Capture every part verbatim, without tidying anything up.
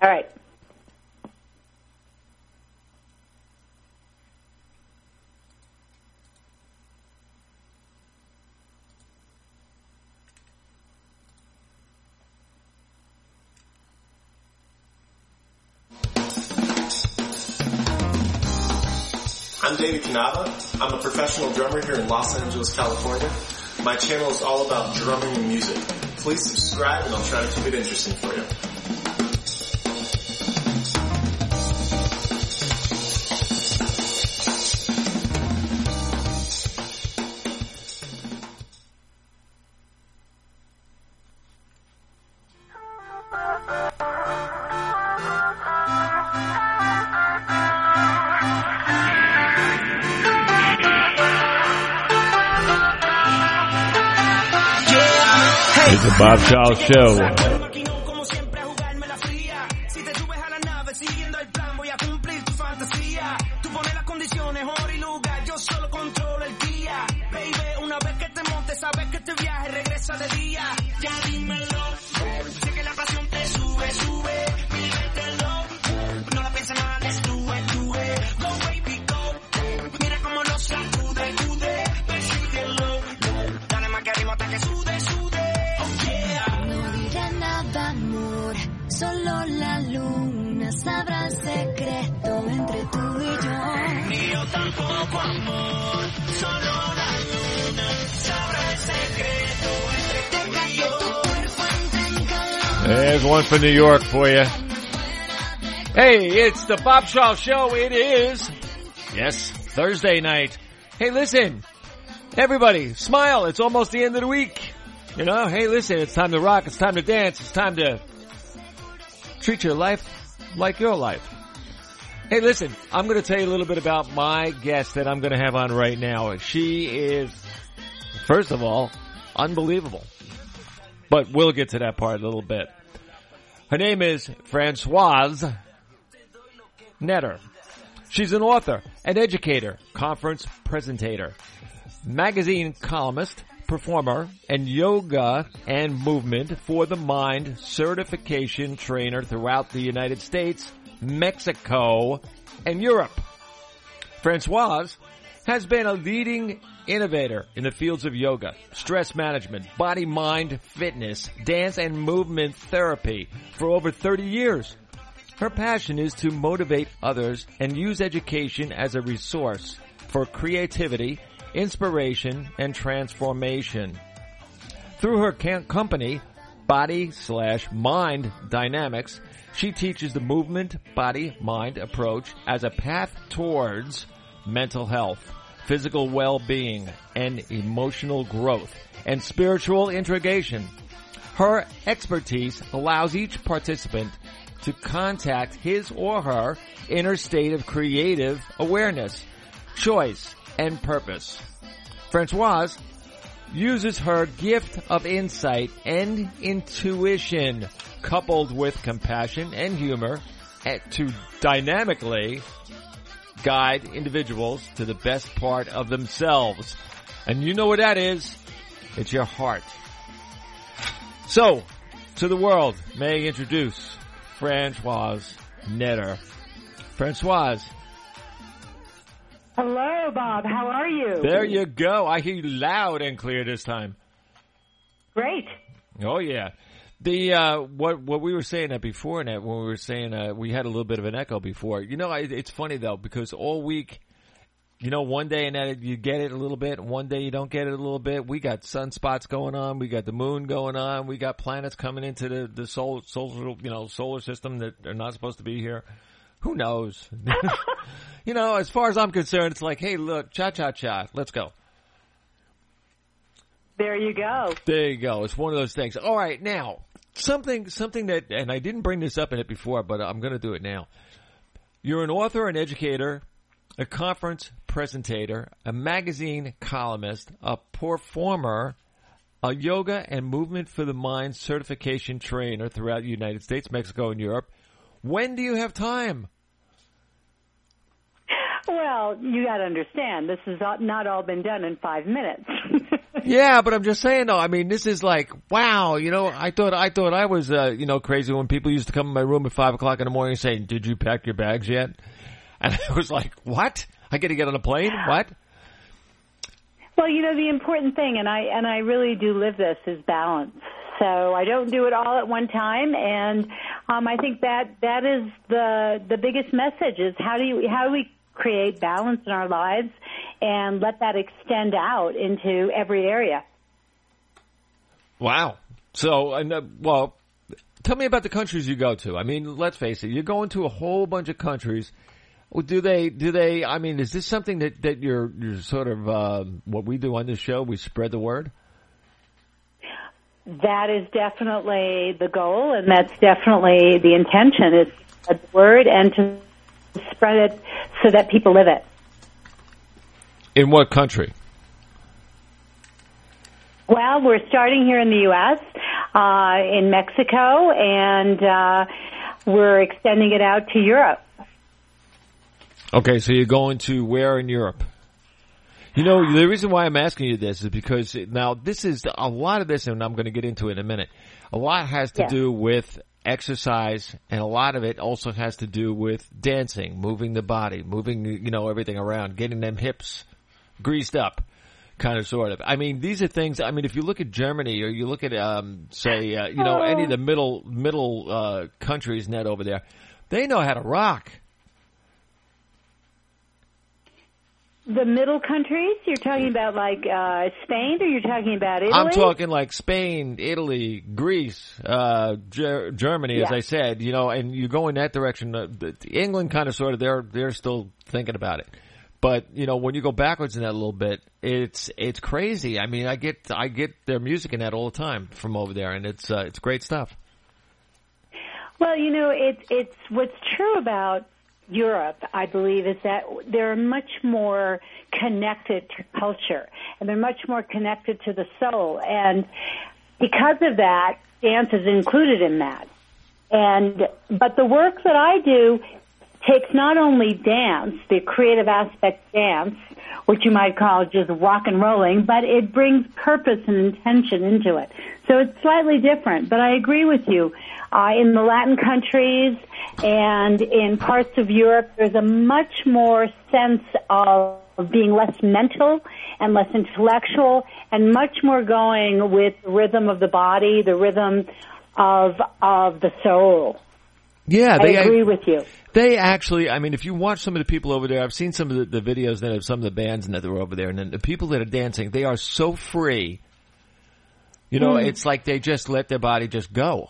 All right. I'm David Canava. I'm a professional drummer here in Los Angeles, California. My channel is all about drumming and music. Please subscribe and I'll try to keep it interesting for you. It's the Bob Charles Show. Solo la luna sabrá el secreto entre tú y yo. Ni yo tampoco, amor. Solo la luna sabrá el secreto entre tú y yo. There's one for New York for you. Hey, it's the Bob Charles Show. It is, yes, Thursday night. Hey, listen, everybody, smile. It's almost the end of the week. You know, hey, listen, it's time to rock. It's time to dance. It's time to treat your life like your life. Hey, listen, I'm going to tell you a little bit about my guest that I'm going to have on right now. She is, first of all, unbelievable. But we'll get to that part a little bit. Her name is Francoise Netter. She's an author, an educator, conference presentator, magazine columnist, performer, and yoga and movement for the mind certification trainer throughout the United States, Mexico, and Europe. Francoise has been a leading innovator in the fields of yoga, stress management, body, mind, fitness, dance, and movement therapy for over thirty years. Her passion is to motivate others and use education as a resource for creativity, inspiration, and transformation. Through her company, Body slash Mind Dynamics, she teaches the movement, body, mind approach as a path towards mental health, physical well-being, and emotional growth, and spiritual integration. Her expertise allows each participant to contact his or her inner state of creative awareness, choice, and purpose. Francoise uses her gift of insight and intuition, coupled with compassion and humor, to dynamically guide individuals to the best part of themselves. And you know what that is? It's your heart. So, to the world, may I introduce Francoise Netter. Francoise. Hello, Bob. How are you? There you go. I hear you loud and clear this time. Great. Oh, yeah. The uh, what what we were saying that before, Annette, when we were saying uh, we had a little bit of an echo before. You know, it, it's funny, though, because all week, you know, one day Annette, you get it a little bit, and one day you don't get it a little bit. We got sunspots going on. We got the moon going on. We got planets coming into the, the solar, solar, you know, solar system that are not supposed to be here. Who knows? You know, as far as I'm concerned, it's like, hey, look, cha-cha-cha, let's go. There you go. There you go. It's one of those things. All right, now, something something that, and I didn't bring this up in it before, but I'm going to do it now. You're an author, an educator, a conference presentator, a magazine columnist, a performer, a yoga and movement for the mind certification trainer throughout the United States, Mexico, and Europe. When do you have time? Well, you got to understand, this has not all been done in five minutes. Yeah, but I'm just saying though. I mean, this is like, wow. You know, I thought I thought I was, uh, you know, crazy when people used to come in my room at five o'clock in the morning saying, "Did you pack your bags yet?" And I was like, "What? I got to get on a plane? What?" Well, you know, the important thing, and I and I really do live this, is balance. So I don't do it all at one time, and um, I think that that is the the biggest message: is how do you how do we create balance in our lives and let that extend out into every area. Wow. So, and, uh, well, tell me about the countries you go to. I mean, let's face it, you're going to a whole bunch of countries. Do they, do they, I mean, is this something that, that you're, you're sort of, uh, what we do on this show, we spread the word? That is definitely the goal, and that's definitely the intention, is to spread the word and to spread it so that people live it. In what country? Well, we're starting here in the U S, uh, in Mexico, and uh, we're extending it out to Europe. Okay, so you're going to where in Europe? You know, the reason why I'm asking you this is because now this is a lot of this, and I'm going to get into it in a minute. A lot has to Yeah. do with exercise, and a lot of it also has to do with dancing, moving the body, moving, you know, everything around, getting them hips greased up, kind of, sort of. I mean, these are things, I mean, if you look at Germany or you look at, um, say, uh, you know, any of the middle, middle, uh, countries net over there, they know how to rock. The middle countries? You're talking about like uh, Spain, or you're talking about Italy? I'm talking like Spain, Italy, Greece, uh, Ger- Germany, as Yeah. I said, you know, and you go in that direction. Uh, the, England kind of sort of, they're, they're still thinking about it. But, you know, when you go backwards in that a little bit, it's, it's crazy. I mean, I get, I get their music in that all the time from over there, and it's, uh, it's great stuff. Well, you know, it's, it's what's true about Europe, I believe, is that they're much more connected to culture, and they're much more connected to the soul. And because of that, dance is included in that. And but the work that I do takes not only dance, the creative aspect dance, which you might call just rock and rolling, but it brings purpose and intention into it. So it's slightly different. But I agree with you. Uh, in the Latin countries and in parts of Europe, there's a much more sense of being less mental and less intellectual, and much more going with the rhythm of the body, the rhythm of of the soul. Yeah, they I agree with you. They actually, I mean, if you watch some of the people over there, I've seen some of the, the videos that of some of the bands that are over there, and then the people that are dancing, they are so free. You know, Mm. it's like they just let their body just go.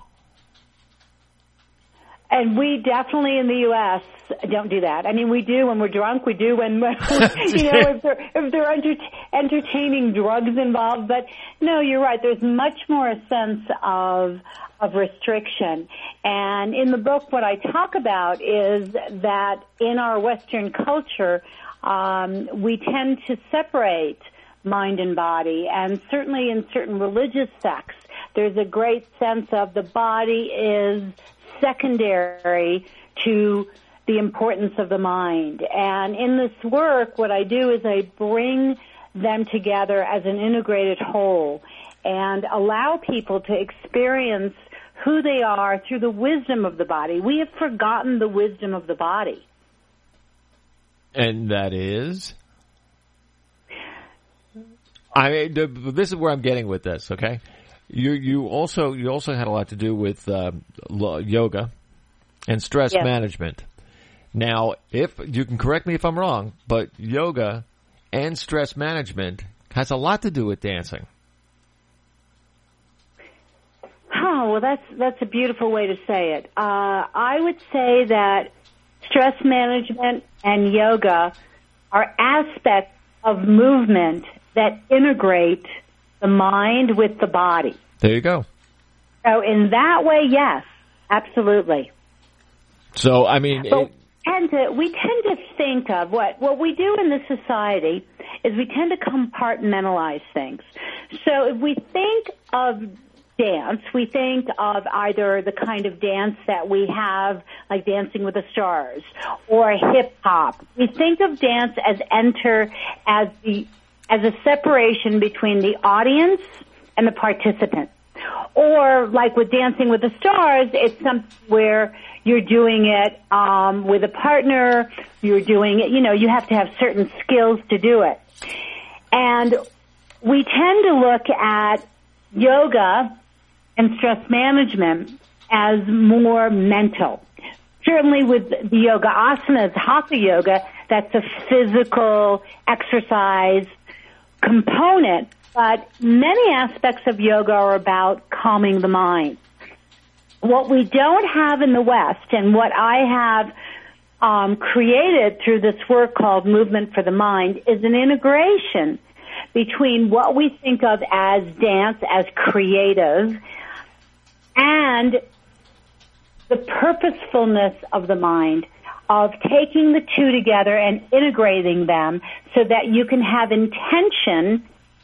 And we definitely in the U S don't do that. I mean, we do when we're drunk. We do when, when you know, if there if there are enter- entertaining drugs involved. But no, you're right. There's much more a sense of of restriction. And in the book, what I talk about is that in our Western culture, um, we tend to separate mind and body, and certainly in certain religious sects, there's a great sense of the body is secondary to the importance of the mind. And in this work, what I do is I bring them together as an integrated whole and allow people to experience who they are through the wisdom of the body. We have forgotten the wisdom of the body. And that is? I mean, the, this is where I'm getting with this, okay? You you also you also had a lot to do with uh, yoga and stress Yes. management. Now, if you can correct me if I'm wrong, but yoga and stress management has a lot to do with dancing. Oh, well, that's that's a beautiful way to say it. Uh, I would say that stress management and yoga are aspects of movement that integrate the mind with the body. There you go. So in that way, yes, absolutely. So, I mean... But it, we tend to, we tend to think of what, what we do in this society is we tend to compartmentalize things. So if we think of dance, we think of either the kind of dance that we have, like Dancing with the Stars, or hip hop. We think of dance as enter as the as a separation between the audience and the participant. Or like with Dancing with the Stars, it's something where you're doing it um, with a partner, you're doing it, you know, you have to have certain skills to do it. And we tend to look at yoga and stress management as more mental. Certainly with the yoga asanas, hatha yoga, that's a physical exercise component, but many aspects of yoga are about calming the mind. What we don't have in the West, and what I have um, created through this work called Movement for the Mind, is an integration between what we think of as dance, as creative, and the purposefulness of the mind, of taking the two together and integrating them so that you can have intention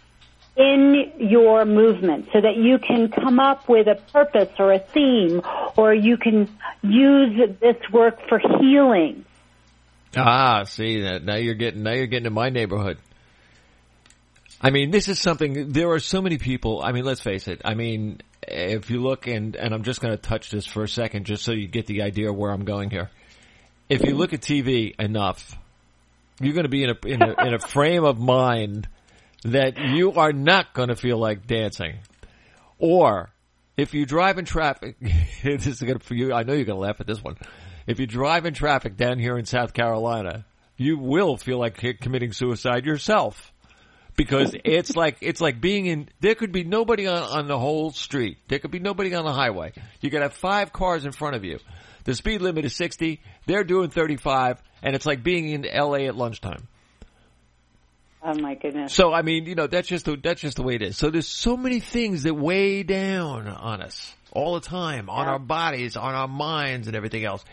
in your movement, so that you can come up with a purpose or a theme, or you can use this work for healing. Ah, see that now you're getting now you're getting in my neighborhood. I mean, this is something. There are so many people. I mean, let's face it. I mean, if you look and and I'm just going to touch this for a second, just so you get the idea of where I'm going here. If you look at T V enough, you're going to be in a in a, in a frame of mind that you are not going to feel like dancing. Or if you drive in traffic, this is going to, for you, I know you're going to laugh at this one. If you drive in traffic down here in South Carolina, you will feel like committing suicide yourself. Because it's like, it's like being in, there could be nobody on, on the whole street. There could be nobody on the highway. You could have five cars in front of you. The speed limit is sixty. They're doing thirty-five. And it's like being in L A at lunchtime. Oh my goodness. So, I mean, you know, that's just the, that's just the way it is. So there's so many things that weigh down on us all the time, on Yeah. our bodies, on our minds and everything else.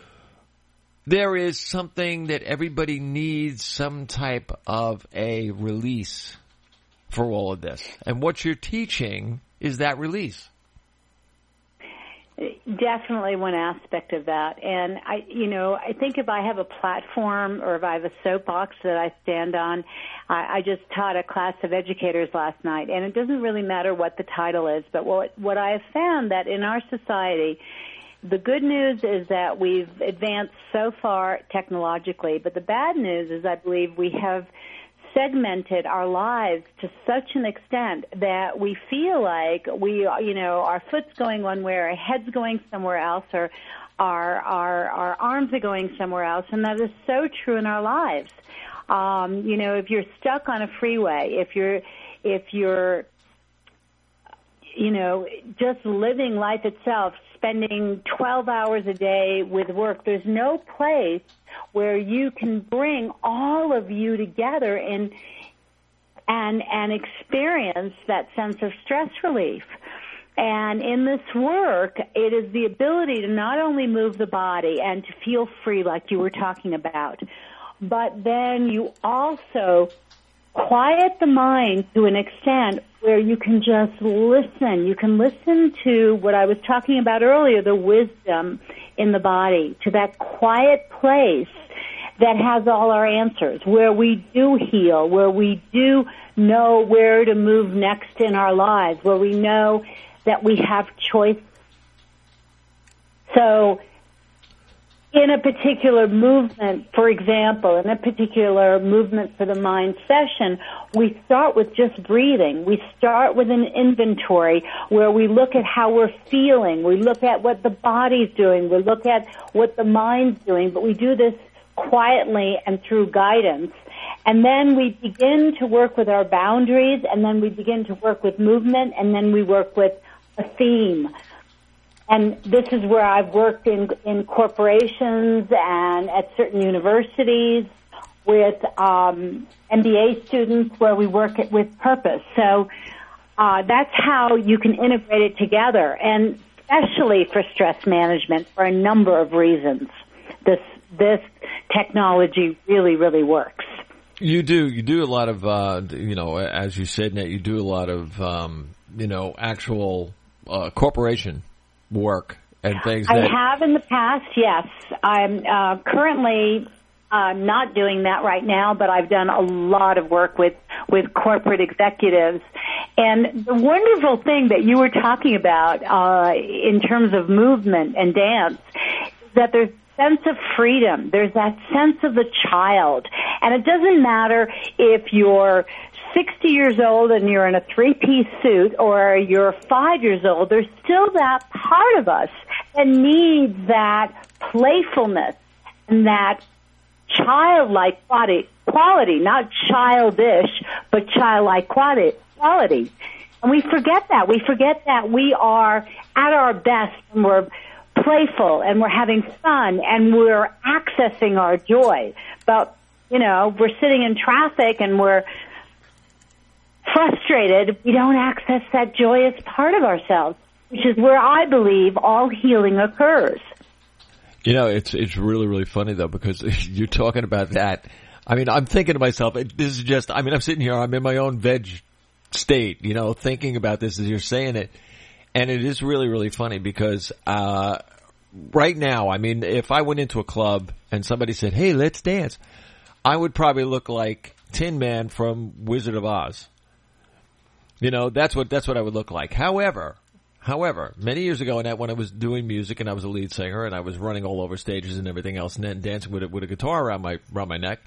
There is something that everybody needs, some type of a release for all of this. And what you're teaching is that release. Definitely one aspect of that. And I, you know, I think if I have a platform or if I have a soapbox that I stand on, I, I just taught a class of educators last night, and it doesn't really matter what the title is, but what, what I have found that in our society, the good news is that we've advanced so far technologically, but the bad news is I believe we have segmented our lives to such an extent that we feel like we, you know, our foot's going one way, our head's going somewhere else, or our our our arms are going somewhere else, and that is so true in our lives. Um, you know, if you're stuck on a freeway, if you're if you're you know, just living life itself, spending twelve hours a day with work, there's no place where you can bring all of you together and and and experience that sense of stress relief. And in this work, it is the ability to not only move the body and to feel free like you were talking about, but then you also quiet the mind to an extent where you can just listen. You can listen to what I was talking about earlier, the wisdom in the body, to that quiet place that has all our answers, where we do heal, where we do know where to move next in our lives, where we know that we have choice. So in a particular movement, for example, in a particular movement for the mind session, we start with just breathing. We start with an inventory where we look at how we're feeling. We look at what the body's doing. We look at what the mind's doing. But we do this quietly and through guidance. And then we begin to work with our boundaries, and then we begin to work with movement, and then we work with a theme. And this is where I've worked in, in corporations and at certain universities with um, M B A students where we work it with purpose. So uh, that's how you can integrate it together, and especially for stress management for a number of reasons. This this technology really, really works. You do. You do a lot of, uh, you know, as you said, Nate, you do a lot of, um, you know, actual uh, corporation work and things. I that have in the past, yes. I'm uh, currently uh, not doing that right now, but I've done a lot of work with, with corporate executives. And the wonderful thing that you were talking about uh, in terms of movement and dance is that there's sense of freedom. There's that sense of the child. And it doesn't matter if you're sixty years old and you're in a three-piece suit or you're five years old, there's still that part of us that needs that playfulness and that childlike quality, quality, not childish, but childlike quality. quality. And we forget that. We forget that we are at our best when we're playful and we're having fun and we're accessing our joy. But, you know, we're sitting in traffic and we're frustrated. We don't access that joyous part of ourselves, which is where I believe all healing occurs. You know, it's it's really, really funny, though, because you're talking about that. I mean, I'm thinking to myself, this is just, I mean, I'm sitting here, I'm in my own veg state, you know, thinking about this as you're saying it. And it is really, really funny because uh right now, I mean, if I went into a club and somebody said, hey, let's dance, I would probably look like Tin Man from Wizard of Oz. You know, that's what that's what I would look like. However, however, many years ago when I was doing music and I was a lead singer and I was running all over stages and everything else and then dancing with a, with a guitar around my around my neck,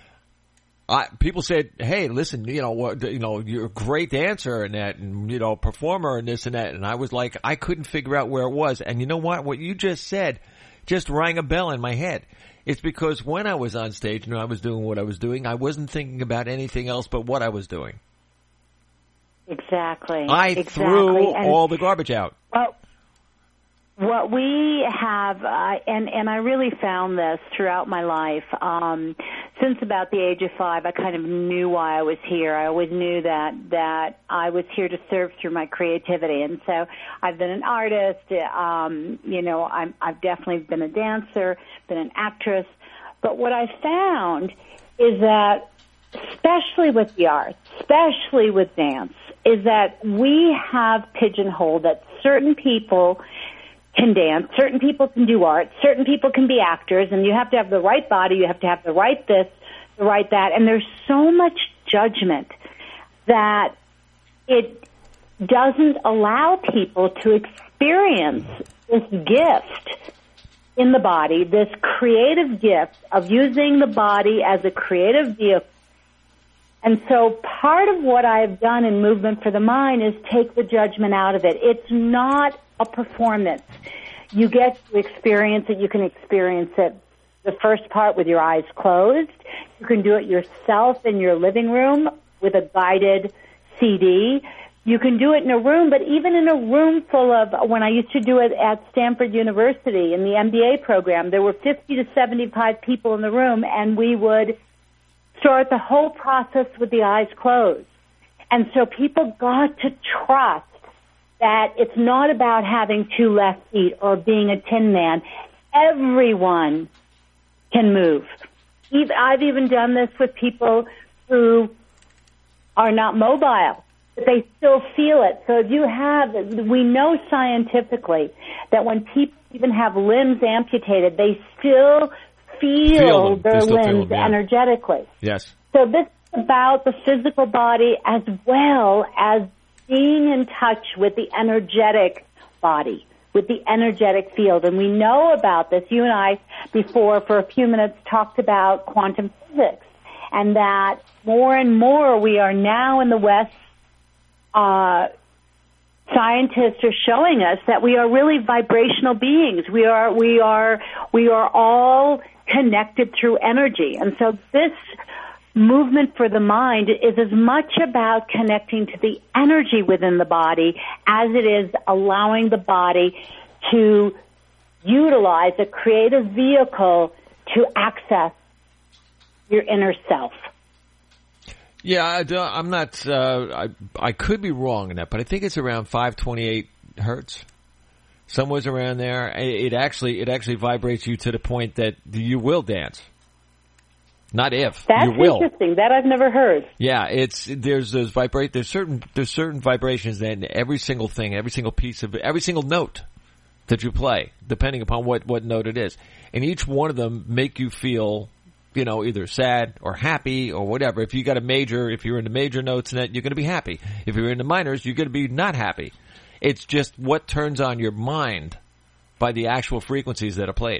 I, people said, "Hey, listen, you know, what, you know, you're a great dancer and that, and you know, performer and this and that." And I was like, I couldn't figure out where it was. And you know what? What you just said just rang a bell in my head. It's because when I was on stage and I was doing what I was doing, I wasn't thinking about anything else but what I was doing. Exactly. I exactly. threw and, all the garbage out. Well, what we have, uh, and, and I really found this throughout my life, um, since about the age of five, I kind of knew why I was here. I always knew that, that I was here to serve through my creativity. And so I've been an artist, um, you know, I'm, I've definitely been a dancer, been an actress. But what I found is that, especially with the arts, especially with dance, is that we have pigeonholed that certain people can dance, certain people can do art, certain people can be actors, and you have to have the right body, you have to have the right this, the right that, and there's so much judgment that it doesn't allow people to experience this gift in the body, this creative gift of using the body as a creative vehicle. And so part of what I've done in Movement for the Mind is take the judgment out of it. It's not a performance. You get to experience it. You can experience it the first part with your eyes closed. You can do it yourself in your living room with a guided C D. You can do it in a room, but even in a room full of, when I used to do it at Stanford University in the M B A program, there were fifty to seventy-five people in the room, and we would start the whole process with the eyes closed. And so people got to trust that it's not about having two left feet or being a tin man. Everyone can move. I've even done this with people who are not mobile, but they still feel it. So if you have, we know scientifically that when people even have limbs amputated, they still feel, feel their still limbs feel them, yeah. energetically. Yes. So this is about the physical body as well as being in touch with the energetic body, with the energetic field. And we know about this. You and I, before, for a few minutes, talked about quantum physics, and that more and more we are now in the West, uh, scientists are showing us that we are really vibrational beings. We are, we are, we are all connected through energy. And so this Movement for the Mind is as much about connecting to the energy within the body as it is allowing the body to utilize a creative vehicle to access your inner self. Yeah, I don't, I'm not, uh, I, I could be wrong in that, but I think it's around five twenty-eight hertz. Somewhere's around there. It actually, it actually vibrates you to the point that you will dance. Not if. That's you will. interesting. That I've never heard. Yeah, it's there's those vibrate. There's certain there's certain vibrations in every single thing, every single piece of every single note that you play, depending upon what what note it is, and each one of them make you feel, you know, either sad or happy or whatever. If you got a major, if you're into major notes in it, you're going to be happy. If you're into minors, you're going to be not happy. It's just what turns on your mind by the actual frequencies that are played.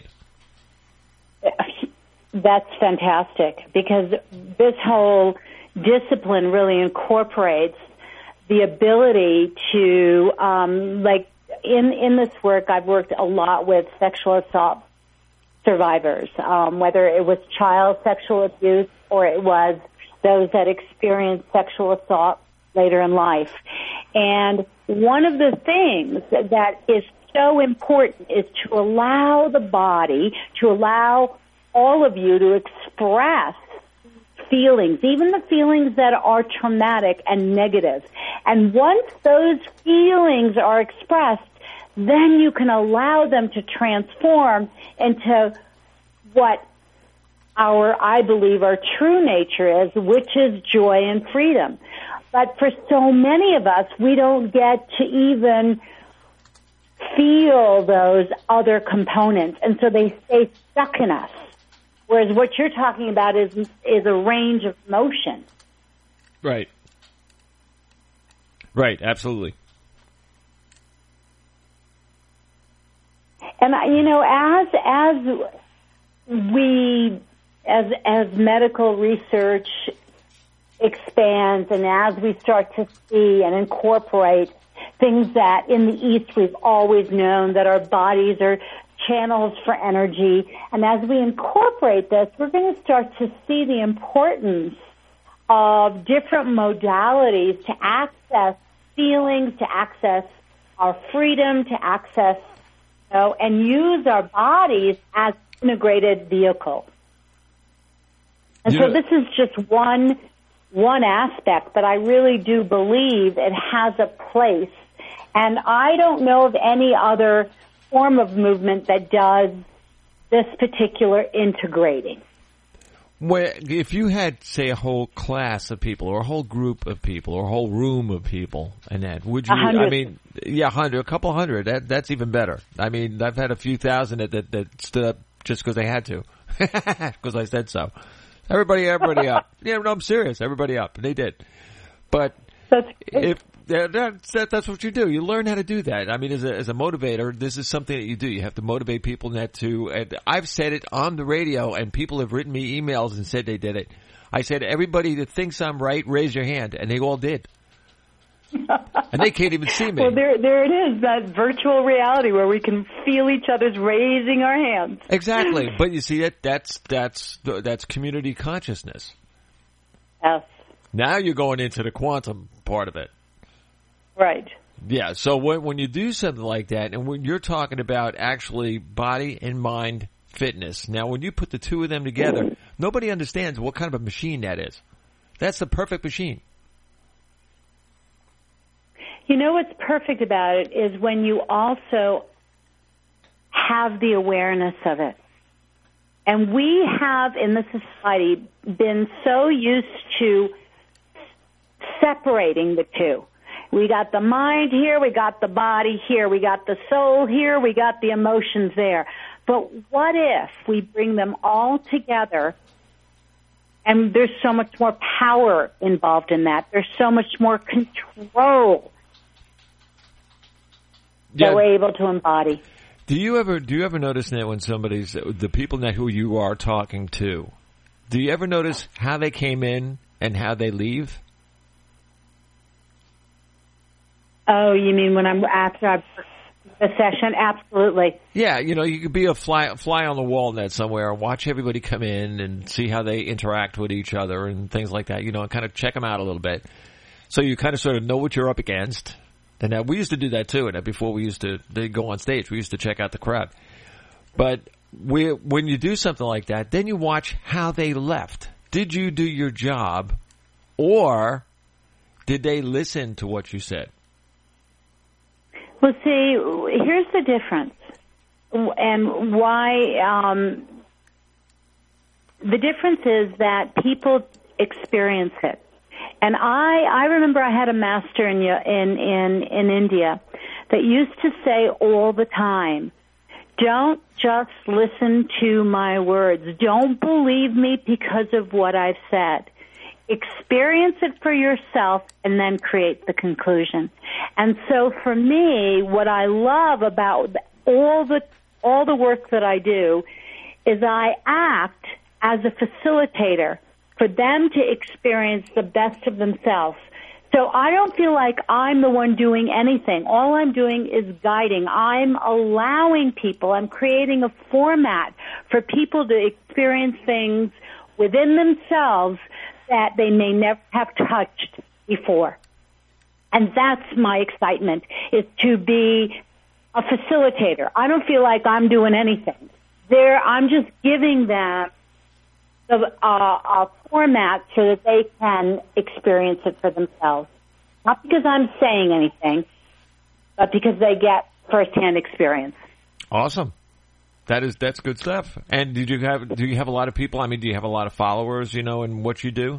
That's fantastic, because this whole discipline really incorporates the ability to, um, like, in, in this work, I've worked a lot with sexual assault survivors, um, whether it was child sexual abuse or it was those that experienced sexual assault later in life. And one of the things that is so important is to allow the body, to allow all of you to express feelings, even the feelings that are traumatic and negative. And once those feelings are expressed, then you can allow them to transform into what our, I believe, our true nature is, which is joy and freedom. But for so many of us, we don't get to even feel those other components, and so they stay stuck in us. Whereas what you're talking about is is a range of motion. Right. Right, absolutely. And you know, as as we as as medical research expands, and as we start to see and incorporate things that in the East we've always known, that our bodies are channels for energy, and as we incorporate this, we're going to start to see the importance of different modalities to access feelings, to access our freedom, to access, you know, and use our bodies as integrated vehicles. And You so know- this is just one one aspect, but I really do believe it has a place. And I don't know of any other form of movement that does this particular integrating. Where, if you had, say, a whole class of people, or a whole group of people, or a whole room of people, and that, would you? A hundred. I mean, yeah, a hundred, a couple hundred. That that's even better. I mean, I've had a few thousand that that, that stood up just because they had to, because I said so. Everybody, everybody up. Yeah, no, I'm serious. Everybody up, and they did. But That's if yeah, that's that, that's what you do. You learn how to do that. I mean, as a as a motivator, this is something that you do. You have to motivate people. And that too. And I've said it on the radio, and people have written me emails and said they did it. I said, everybody that thinks I'm right, raise your hand, and they all did. And they can't even see me. Well, there, there it is, that virtual reality where we can feel each other's raising our hands. Exactly. But you see, that that's that's that's community consciousness. Yes, Now you're going into the quantum part of it. right. Yeah, so when, when you do something like that, and when you're talking about actually body and mind fitness, now when you put the two of them together, nobody understands what kind of a machine that is. That's the perfect machine. You know what's perfect about it is when you also have the awareness of it. And we have, in the society, been so used to separating the two. We got the mind here, we got the body here, we got the soul here, we got the emotions there. But what if we bring them all together? And there's so much more power involved in that. There's so much more control Yeah. that we're able to embody. Do you ever do you ever notice that when somebody's the people that who you are talking to, do you ever notice how they came in and how they leave? Oh, you mean when I'm after I the session? Absolutely. Yeah, you know, you could be a fly fly on the wall net somewhere and watch everybody come in and see how they interact with each other and things like that. You know, and kind of check them out a little bit, so you kind of sort of know what you're up against. And uh, we used to do that too. And before we used to they go on stage, we used to check out the crowd. But we, when you do something like that, then you watch how they left. Did you do your job, or did they listen to what you said? Well, see, here's the difference, and why um, the difference is that people experience it. And I, I remember I had a master in, in, in, in India that used to say all the time, don't just listen to my words. Don't believe me because of what I've said. Experience it for yourself and then create the conclusion. And so for me, what I love about all the, all the work that I do is I act as a facilitator for them to experience the best of themselves. So I don't feel like I'm the one doing anything. All I'm doing is guiding. I'm allowing people, I'm creating a format for people to experience things within themselves that they may never have touched before. And that's my excitement, is to be a facilitator. I don't feel like I'm doing anything. There, I'm just giving them the, uh, a format so that they can experience it for themselves. Not because I'm saying anything, but because they get firsthand experience. Awesome. That is, that's good stuff. And did you have, do you have a lot of people? I mean, do you have a lot of followers, you know, in what you do?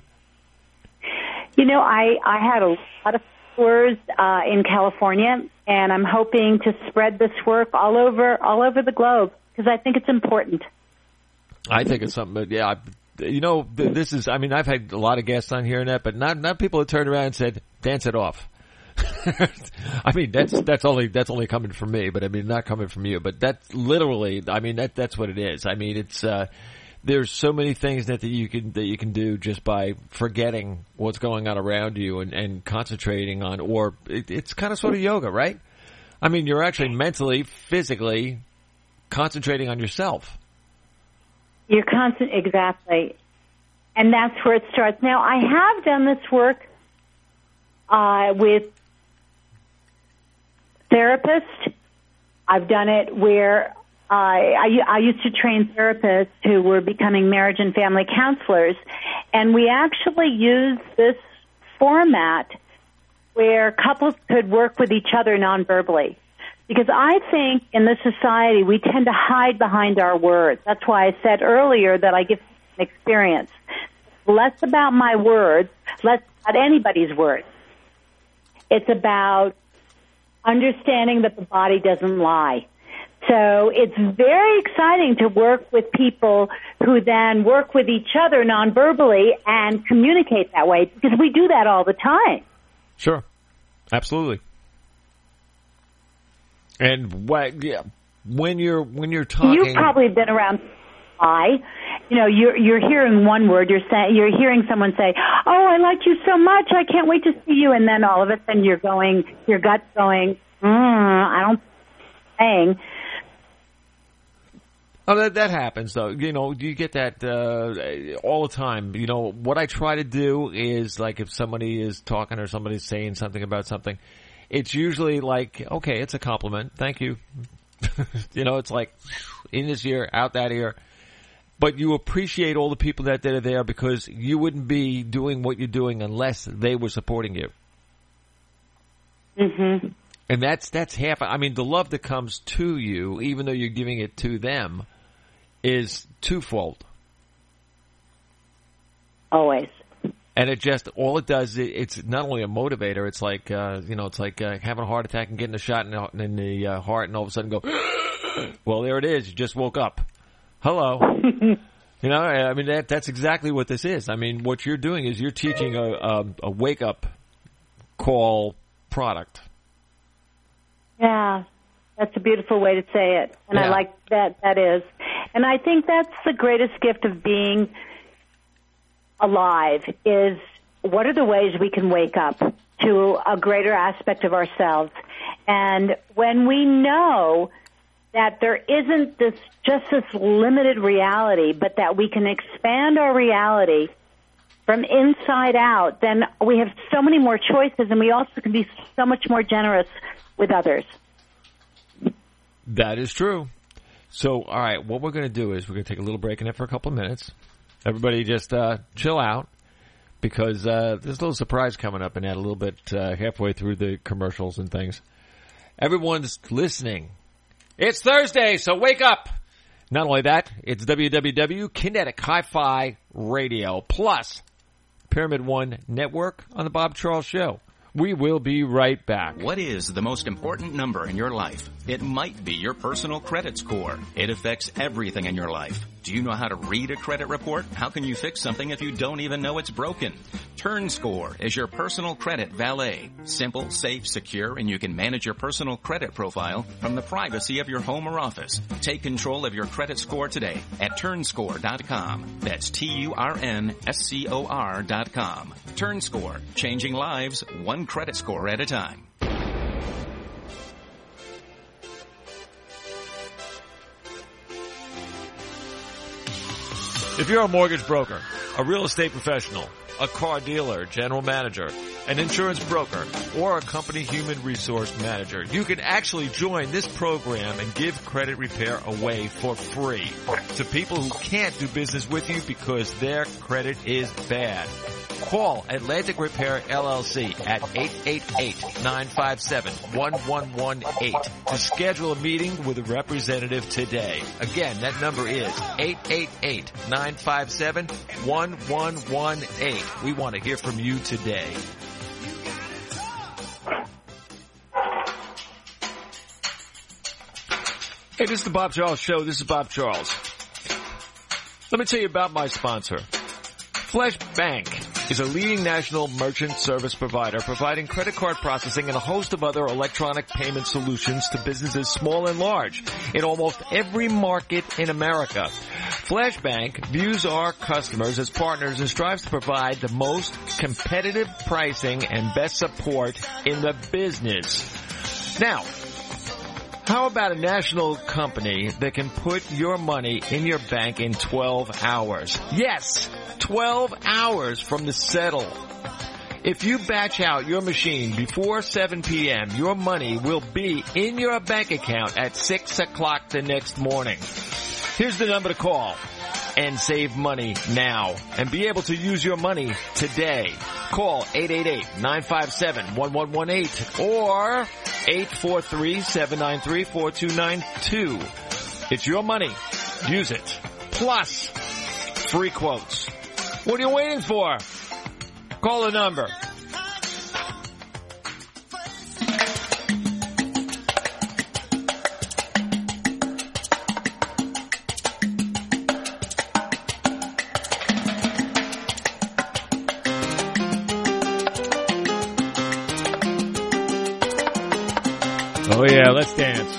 You know, I, I had a lot of followers, uh, in California, and I'm hoping to spread this work all over, all over the globe, because I think it's important. I think it's something that, yeah, I, you know, this is, I mean, I've had a lot of guests on here and that, but not, not people that turned around and said, dance it off. I mean, that's, that's only, that's only coming from me, but I mean, not coming from you, but that's literally, I mean, that, that's what it is. I mean, it's, uh, there's so many things that, that you can, that you can do just by forgetting what's going on around you and, and concentrating on, or it, it's kind of sort of yoga, right? I mean, you're actually mentally, physically concentrating on yourself. You're constant, exactly. And that's where it starts. Now, I have done this work uh, with therapists. I've done it where uh, I, I used to train therapists who were becoming marriage and family counselors, and we actually used this format where couples could work with each other nonverbally. Because I think in this society we tend to hide behind our words. That's why I said earlier that I give an experience. Less about my words, less about anybody's words. It's about understanding that the body doesn't lie. So it's very exciting to work with people who then work with each other nonverbally and communicate that way, because we do that all the time. Sure. Absolutely. And what, yeah, when you're when you're talking, you've probably been around. I, you know, you're you're hearing one word. You're saying you're hearing someone say, "Oh, I like you so much. I can't wait to see you." And then all of a sudden, you're going, your gut's going, mm, "I don't." Saying. Oh, that that happens though. You know, you get that uh, all the time. You know, what I try to do is, like, if somebody is talking or somebody's saying something about something, it's usually like, okay, it's a compliment. Thank you. You know, it's like in this ear, out that ear. But you appreciate all the people that, that are there, because you wouldn't be doing what you're doing unless they were supporting you. Mm-hmm. And that's that's half. I mean, the love that comes to you, even though you're giving it to them, is twofold. Always. And it just, all it does, it, it's not only a motivator, it's like, uh, you know, it's like uh, having a heart attack and getting a shot in the, in the uh, heart, and all of a sudden go, well, there it is. You just woke up. Hello. You know, I mean, that that's exactly what this is. I mean, what you're doing is you're teaching a, a, a wake-up call product. Yeah, that's a beautiful way to say it. And Yeah. I like that, that is. And I think that's the greatest gift of being alive, is what are the ways we can wake up to a greater aspect of ourselves. And when we know that there isn't this just this limited reality, but that we can expand our reality from inside out, then we have so many more choices, and we also can be so much more generous with others. That is true. So, all right, what we're going to do is we're going to take a little break in it for a couple of minutes. Everybody just uh, chill out, because uh, there's a little surprise coming up in that a little bit uh, halfway through the commercials and things. Everyone's listening. It's Thursday, so wake up. Not only that, it's w w w dot kinetic hi-fi radio plus Pyramid One Network on the Bob Charles Show. We will be right back. What is the most important number in your life? It might be your personal credit score. It affects everything in your life. Do you know how to read a credit report? How can you fix something if you don't even know it's broken? TurnScore is your personal credit valet. Simple, safe, secure, and you can manage your personal credit profile from the privacy of your home or office. Take control of your credit score today at turn score dot com. That's T U R N S C O R dot com. TurnScore, changing lives one credit score at a time. If you're a mortgage broker, a real estate professional, a car dealer, general manager, an insurance broker, or a company human resource manager, you can actually join this program and give credit repair away for free to people who can't do business with you because their credit is bad. Call Atlantic Repair L L C at eight eight eight, nine five seven, one one one eight to schedule a meeting with a representative today. Again, that number is eight eight eight, nine five seven, one one one eight. We want to hear from you today. Hey, this is the Bob Charles Show. This is Bob Charles. Let me tell you about my sponsor. Flesh Bank is a leading national merchant service provider providing credit card processing and a host of other electronic payment solutions to businesses small and large in almost every market in America. Flash Bank views our customers as partners and strives to provide the most competitive pricing and best support in the business. Now, how about a national company that can put your money in your bank in twelve hours? Yes, twelve hours from the settle. If you batch out your machine before seven p.m., your money will be in your bank account at six o'clock the next morning. Here's the number to call and save money now and be able to use your money today. Call eight eight eight, nine five seven, one one one eight or eight four three, seven nine three, four two nine two. It's your money. Use it. Plus, free quotes. What are you waiting for? Call the number. Oh yeah, let's dance.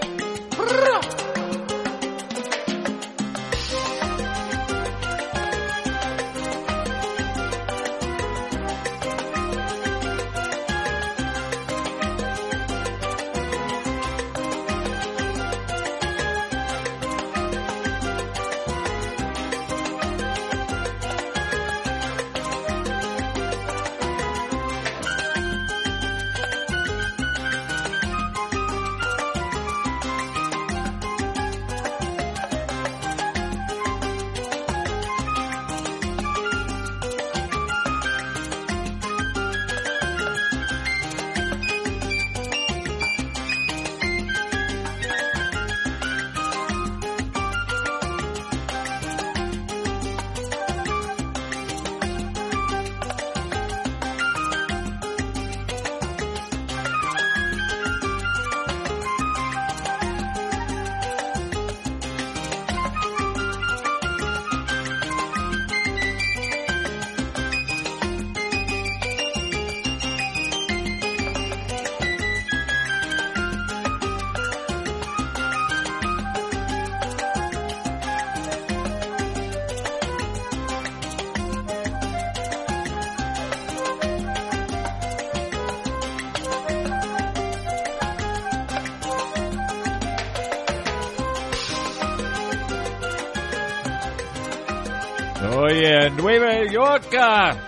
Oh yeah, Nueva York.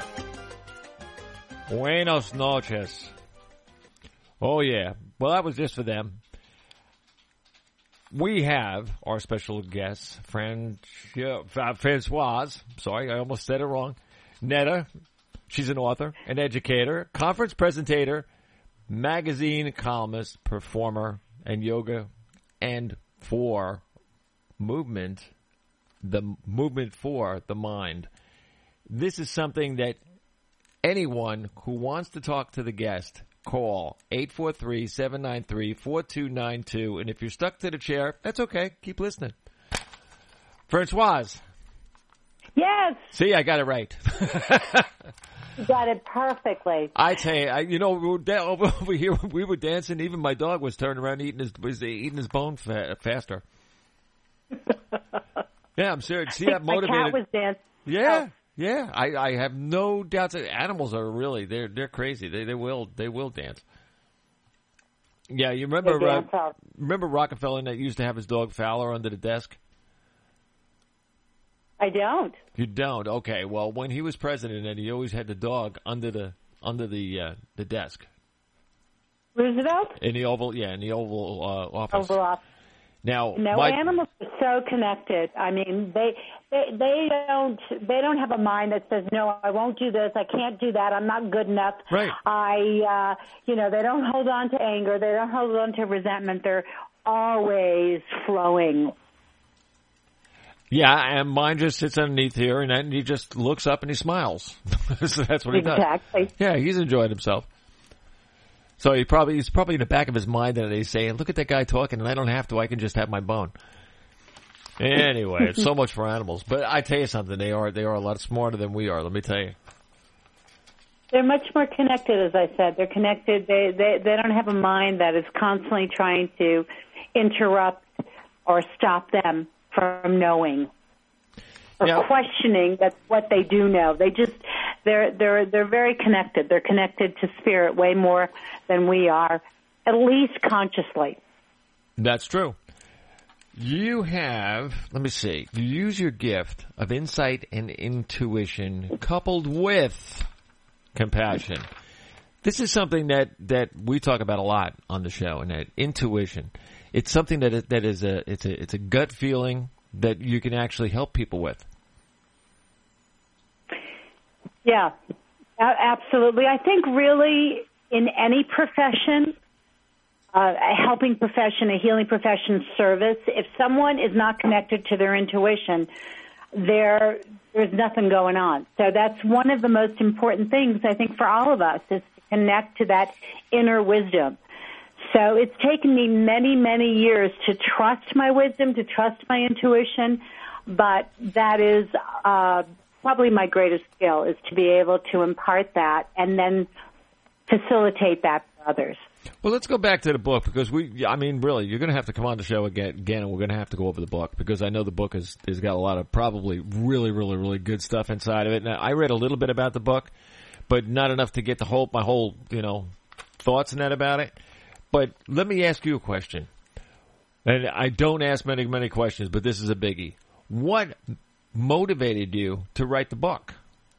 Buenos noches. Oh yeah. Well, that was just for them. We have our special guest, Fran- uh, Francoise. Sorry, I almost said it wrong. Netta. She's an author, an educator, conference presentator, magazine columnist, performer, and yoga, and for movement, the movement for the mind. This is something that anyone who wants to talk to the guest, call eight four three, seven nine three, four two nine two. And if you're stuck to the chair, that's okay. Keep listening. Francoise. Yes. See, I got it right. You got it perfectly. I tell you, I, you know, we were da- over, over here, we were dancing. Even my dog was turning around eating his was eating his bone fa- faster. Yeah, I'm serious. See, that motivated. My cat was dancing. Yeah, yeah. I, I have no doubts that animals are really they're they're crazy. They they will they will dance. Yeah, you remember uh, remember Rockefeller that used to have his dog Fowler under the desk? I don't. You don't? Okay. Well, when he was president, and he always had the dog under the under the uh, the desk. Roosevelt? In the Oval, yeah, in the Oval uh, Office. Oval Office. Now, no, my, animals are so connected. I mean, they, they they don't they don't have a mind that says, no, I won't do this, I can't do that, I'm not good enough. Right. I, uh, you know, they don't hold on to anger, they don't hold on to resentment. They're always flowing. Yeah, and mine just sits underneath here, and then he just looks up and he smiles. So that's what he does. Exactly. Yeah, he's enjoying himself. So he probably he's probably in the back of his mind that he's saying, "Look at that guy talking, and I don't have to. I can just have my bone." Anyway, it's so much for animals. But I tell you something, they are they are a lot smarter than we are. Let me tell you. They're much more connected, as I said. They're connected. They they they don't have a mind that is constantly trying to interrupt or stop them from knowing or yeah. questioning that what they do know. They just they're they're they're very connected. They're connected to spirit way more than we are, at least consciously. That's true. You have, let me see, you use your gift of insight and intuition coupled with compassion. This is something that, that we talk about a lot on the show, and that intuition. It's something that is, that is a it's a it's a gut feeling that you can actually help people with. Yeah, absolutely. I think really in any profession, uh, a helping profession, a healing profession, service, if someone is not connected to their intuition, there there's nothing going on. So that's one of the most important things, I think, for all of us, is to connect to that inner wisdom. So it's taken me many, many years to trust my wisdom, to trust my intuition, but that is uh, probably my greatest skill, is to be able to impart that and then facilitate that for others. Well, let's go back to the book, because we, I mean, really, you're going to have to come on the show again, again and we're going to have to go over the book, because I know the book has, has got a lot of probably really, really, really good stuff inside of it. Now, I read a little bit about the book, but not enough to get the whole, my whole, you know, thoughts and that about it. But let me ask you a question. And I don't ask many, many questions, but this is a biggie. What motivated you to write the book?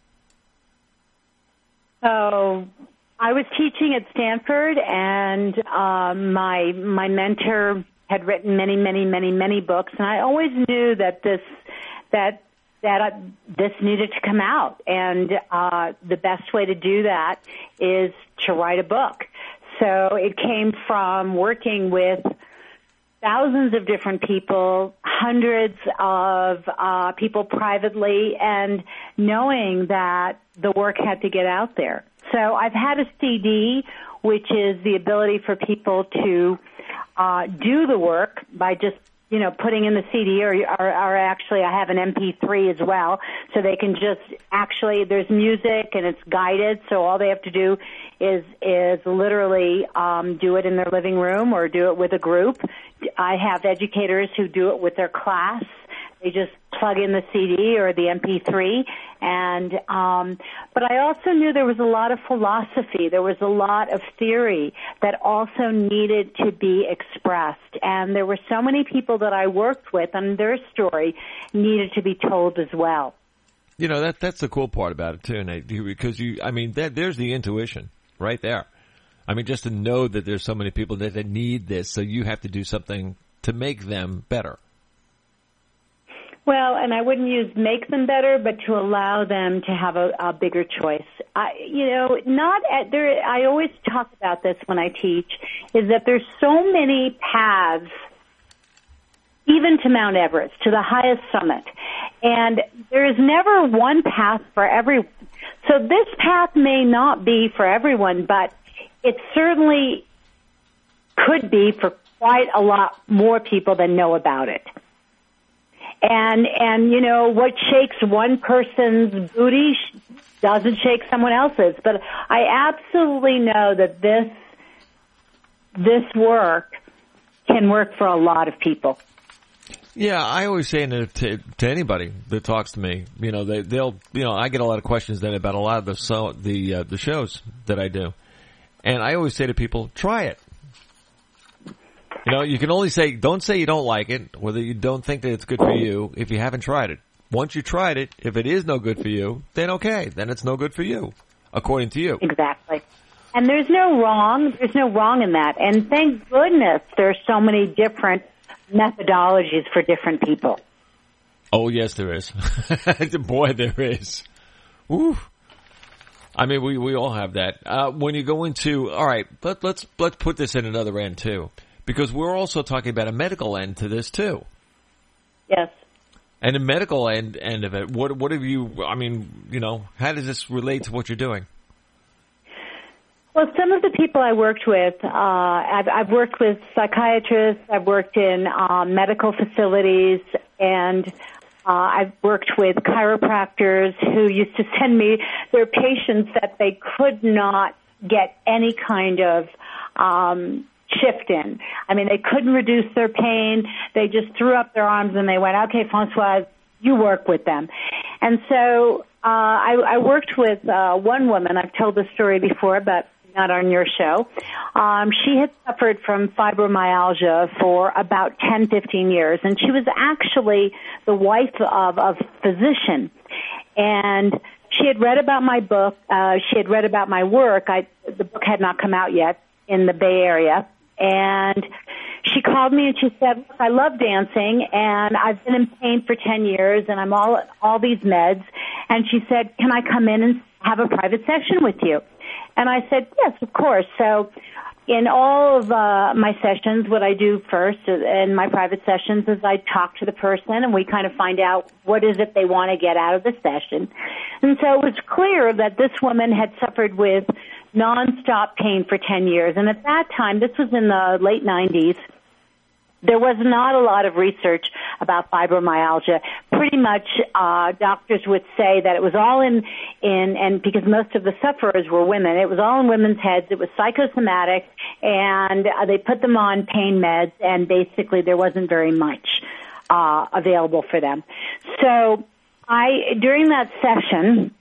Oh, I was teaching at Stanford, and um, my my mentor had written many, many, many, many books, and I always knew that this that that uh, this needed to come out, and uh, the best way to do that is to write a book. So it came from working with thousands of different people, hundreds of uh, people privately, and knowing that the work had to get out there. So I've had a C D, which is the ability for people to uh, do the work by just, you know, putting in the C D, or, or, or actually I have an M P three as well, so they can just actually, there's music and it's guided, so all they have to do is is literally um, do it in their living room or do it with a group. I have educators who do it with their class. They just plug in the C D or the M P three, and um, but I also knew there was a lot of philosophy. There was a lot of theory that also needed to be expressed, and there were so many people that I worked with, and their story needed to be told as well. You know, that that's the cool part about it too, Nate, because you, I mean, that, there's the intuition right there. I mean, just to know that there's so many people that, that need this, so you have to do something to make them better. Well, and I wouldn't use make them better, but to allow them to have a, a bigger choice. I, you know, not at there. I always talk about this when I teach, is that there's so many paths. even to Mount Everest, to the highest summit. And there is never one path for everyone. So this path may not be for everyone, but it certainly could be for quite a lot more people than know about it. And, and, you know, what shakes one person's booty doesn't shake someone else's. But I absolutely know that this, this work can work for a lot of people. Yeah, I always say to, to, to anybody that talks to me, you know, they, they'll, you know, I get a lot of questions then about a lot of the, so, the, uh, the shows that I do. And I always say to people, try it. You know, you can only say, don't say you don't like it, whether you don't think that it's good for you, if you haven't tried it. Once you tried it, if it is no good for you, then okay, then it's no good for you, according to you. Exactly. And there's no wrong, there's no wrong in that. And thank goodness there's so many different methodologies for different people. Oh, yes, there is. Boy, there is. Ooh. I mean, we, we all have that. Uh, when you go into, all right, let, let's, let's put this in another end too. Because we're also talking about a medical end to this too. Yes. And the medical end end of it, what what have you, I mean, you know, how does this relate to what you're doing? Well, some of the people I worked with, uh, I've, I've worked with psychiatrists, I've worked in uh, medical facilities, and uh, I've worked with chiropractors who used to send me their patients that they could not get any kind of um shift in. I mean, they couldn't reduce their pain. They just threw up their arms and they went, okay, Françoise, you work with them. And so uh, I, I worked with uh, one woman. I've told this story before, but not on your show. Um, she had suffered from fibromyalgia for about ten, fifteen years, and she was actually the wife of a physician. And she had read about my book. Uh, she had read about my work. I, the book had not come out yet in the Bay Area. And she called me and she said, look, I love dancing and I've been in pain for ten years and I'm all, all these meds. And she said, can I come in and have a private session with you? And I said, yes, of course. So in all of uh, my sessions, what I do first in my private sessions is I talk to the person and we kind of find out what is it they want to get out of the session. And so it was clear that this woman had suffered with nonstop pain for ten years. And at that time, this was in the late nineties, there was not a lot of research about fibromyalgia. Pretty much, uh, doctors would say that it was all in, in, and because most of the sufferers were women, it was all in women's heads. It was psychosomatic, and uh, they put them on pain meds, and basically there wasn't very much, uh, available for them. So I, during that session,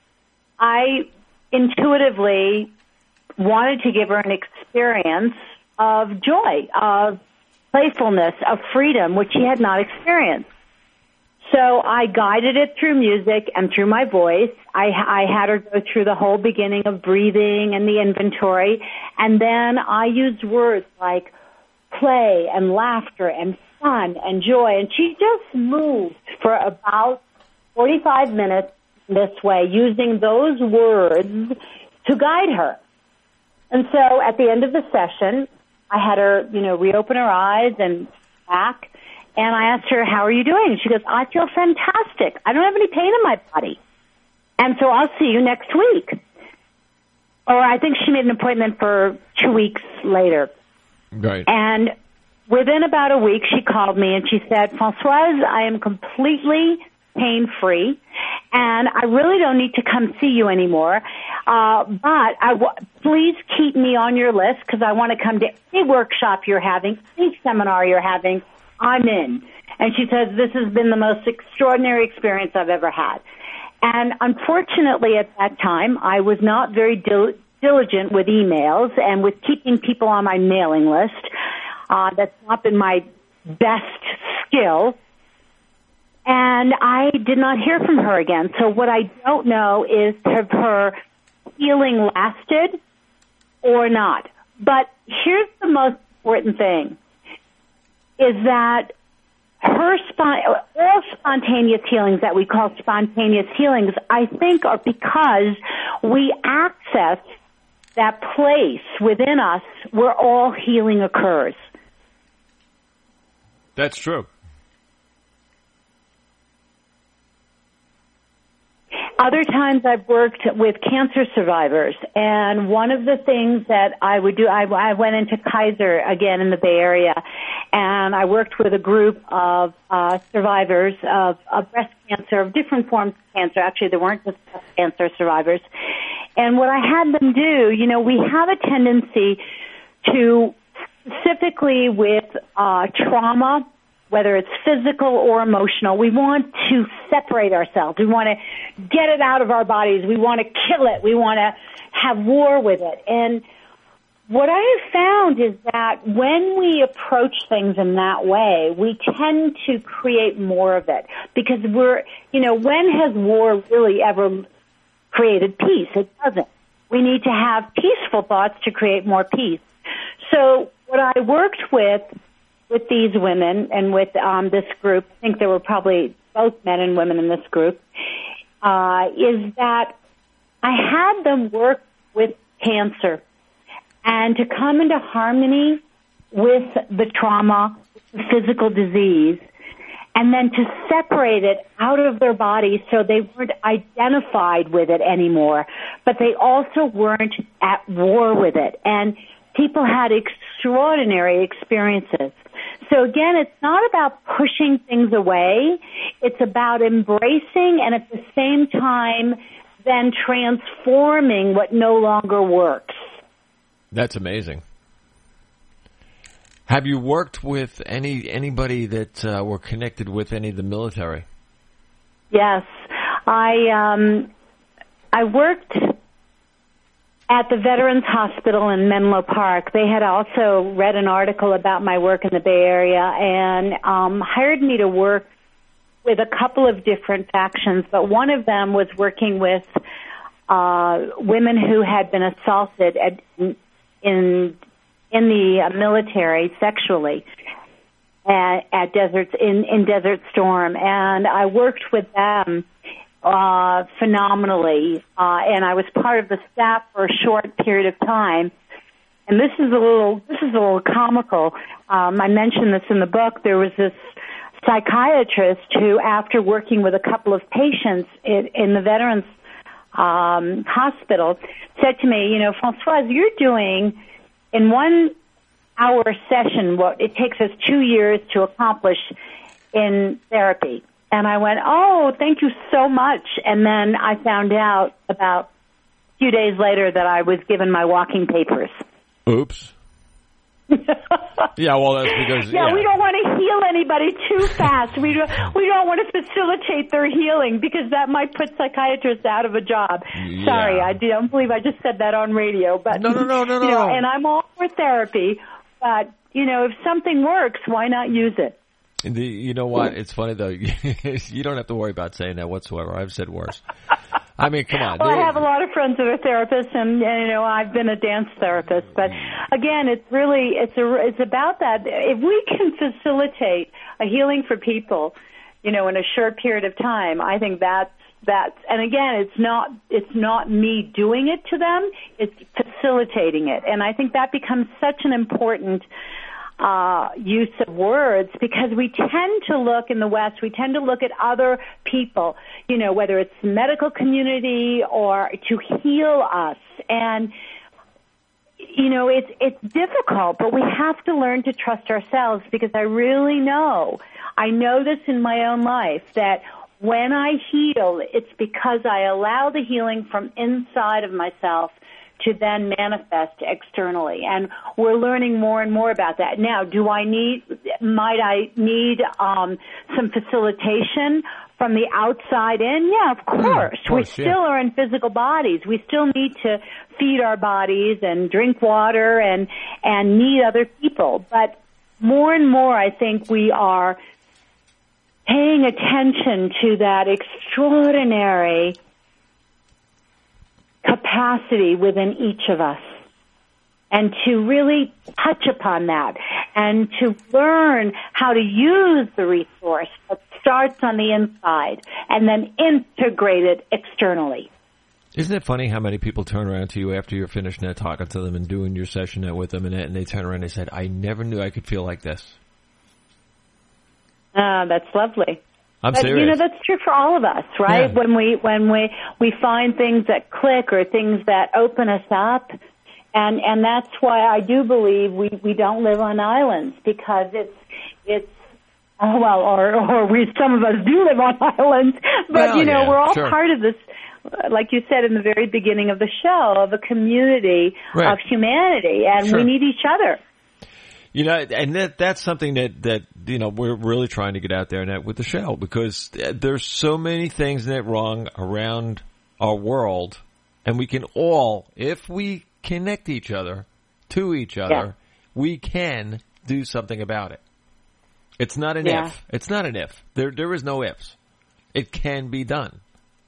I intuitively wanted to give her an experience of joy, of playfulness, of freedom, which she had not experienced. So I guided it through music and through my voice. I, I had her go through the whole beginning of breathing and the inventory, and then I used words like play and laughter and fun and joy, and she just moved for about forty-five minutes this way, using those words to guide her. And so at the end of the session, I had her, you know, reopen her eyes and back, and I asked her, how are you doing? And she goes, I feel fantastic. I don't have any pain in my body. And so I'll see you next week. Or I think she made an appointment for two weeks later. Right. And within about a week, she called me and she said, Françoise, I am completely pain-free, and I really don't need to come see you anymore, uh, but I w- please keep me on your list because I want to come to any workshop you're having, any seminar you're having, I'm in. And she says, this has been the most extraordinary experience I've ever had. And unfortunately at that time, I was not very dil- diligent with emails and with keeping people on my mailing list. Uh, that's not been my best skill. And I did not hear from her again. So what I don't know is have her healing lasted or not. But here's the most important thing, is that her spon- all spontaneous healings that we call spontaneous healings, I think, are because we access that place within us where all healing occurs. That's true. Other times I've worked with cancer survivors, and one of the things that I would do, I, I went into Kaiser, again, in the Bay Area, and I worked with a group of uh, survivors of, of breast cancer, of different forms of cancer. Actually, there weren't just breast cancer survivors. And what I had them do, you know, we have a tendency to, specifically with uh, trauma, whether it's physical or emotional, we want to separate ourselves. We want to get it out of our bodies. We want to kill it. We want to have war with it. And what I have found is that when we approach things in that way, we tend to create more of it. Because we're, you know, when has war really ever created peace? It doesn't. We need to have peaceful thoughts to create more peace. So what I worked with with these women and with um, this group, I think there were probably both men and women in this group, uh, is that I had them work with cancer and to come into harmony with the trauma, the physical disease, and then to separate it out of their bodies so they weren't identified with it anymore, but they also weren't at war with it. And people had extraordinary experiences. So again, it's not about pushing things away. It's about embracing and at the same time then transforming what no longer works. That's amazing. Have you worked with any anybody that uh, were connected with any of the military? Yes. I um, I worked at the Veterans Hospital in Menlo Park. They had also read an article about my work in the Bay Area and um, hired me to work with a couple of different factions, but one of them was working with uh, women who had been assaulted at, in in the military sexually at, at Desert in, in Desert Storm, and I worked with them Uh, phenomenally, uh, and I was part of the staff for a short period of time. And this is a little, this is a little comical. Um, I mentioned this in the book. There was this psychiatrist who, after working with a couple of patients in, in the Veterans um, Hospital, said to me, "You know, Françoise, you're doing in one hour session what it takes us two years to accomplish in therapy." And I went, "Oh, thank you so much." And then I found out about a few days later that I was given my walking papers. Oops. Yeah, well, that's because... Yeah, yeah, we don't want to heal anybody too fast. We don't, we don't want to facilitate their healing because that might put psychiatrists out of a job. Yeah. Sorry, I don't believe I just said that on radio. But, No, no, no, no, no. You know, and I'm all for therapy, but, you know, if something works, why not use it? The, you know what? It's funny, though. You don't have to worry about saying that whatsoever. I've said worse. I mean, come on. Well, I have a lot of friends that are therapists, and, and you know, I've been a dance therapist. But again, it's really it's a it's about that. If we can facilitate a healing for people, you know, in a short period of time, I think that's that's. And again, it's not it's not me doing it to them; it's facilitating it, and I think that becomes such an important Uh, use of words, because we tend to look in the West, we tend to look at other people, you know, whether it's the medical community or to heal us. And, you know, it's, it's difficult, but we have to learn to trust ourselves, because I really know, I know this in my own life, that when I heal, it's because I allow the healing from inside of myself to then manifest externally. And we're learning more and more about that. Now, do I need, might I need um, some facilitation from the outside in? Yeah, of course. Mm, of course we yeah. still are in physical bodies. We still need to feed our bodies and drink water and, and need other people. But more and more, I think we are paying attention to that extraordinary capacity within each of us, and to really touch upon that and to learn how to use the resource that starts on the inside and then integrate it externally. Isn't it funny how many people turn around to you after you're finished net talking to them and doing your session net with them, and, and they turn around and they said, "I never knew I could feel like this." Uh, that's lovely. I'm but, serious. You know, that's true for all of us, right? Yeah. When we when we we find things that click or things that open us up, and and that's why I do believe we we don't live on islands, because it's it's oh well, or or we some of us do live on islands, but Well, you know yeah, we're all sure. part of this. Like you said in the very beginning of the show, of a community Right. of humanity, and Sure. we need each other. You know, and that that's something that, that, you know, we're really trying to get out there and that with the show, because there's so many things that wrong around our world, and we can all, if we connect each other to each other, Yeah. we can do something about it. It's not an Yeah. if. It's not an if. There there is no ifs. It can be done.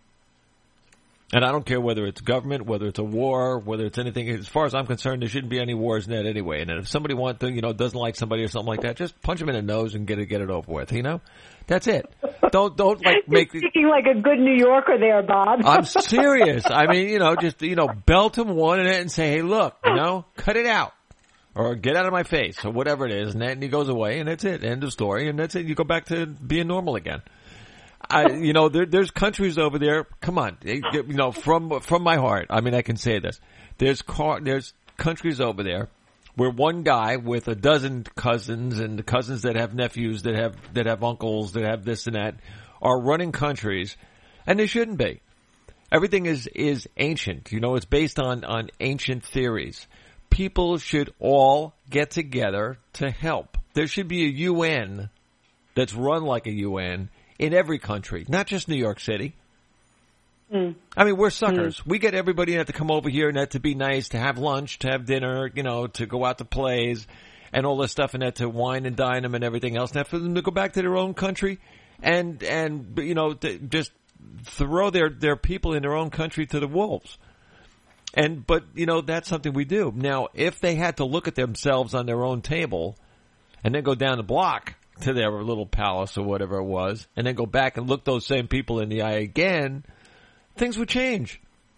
And I don't care whether it's government, whether it's a war, whether it's anything. As far as I'm concerned, there shouldn't be any wars in that anyway. And if somebody wants to, you know, doesn't like somebody or something like that, just punch them in the nose and get it, get it over with. You know, that's it. Don't, don't like make. You're speaking like a good New Yorker there, Bob. I'm serious. I mean, you know, just you know, belt him one in it and say, "Hey, look, you know, cut it out, or get out of my face, or whatever it is." And then he goes away, and that's it. End of story, and that's it. You go back to being normal again. I, you know, there, there's countries over there. Come on, you know, from from my heart. I mean, I can say this. There's car, there's countries over there where one guy with a dozen cousins and cousins that have nephews that have that have uncles that have this and that are running countries, and they shouldn't be. Everything is is ancient. You know, it's based on on ancient theories. People should all get together to help. There should be a U N that's run like a U N in every country, not just New York City. Mm. I mean, we're suckers. Mm. We get everybody to come over here and that to be nice, to have lunch, to have dinner, you know, to go out to plays and all this stuff and that to wine and dine them and everything else. Now for them to go back to their own country and, and, you know, to just throw their, their people in their own country to the wolves. And, but, you know, that's something we do. Now, if they had to look at themselves on their own table and then go down the block to their little palace or whatever it was, and then go back and look those same people in the eye again, things would change.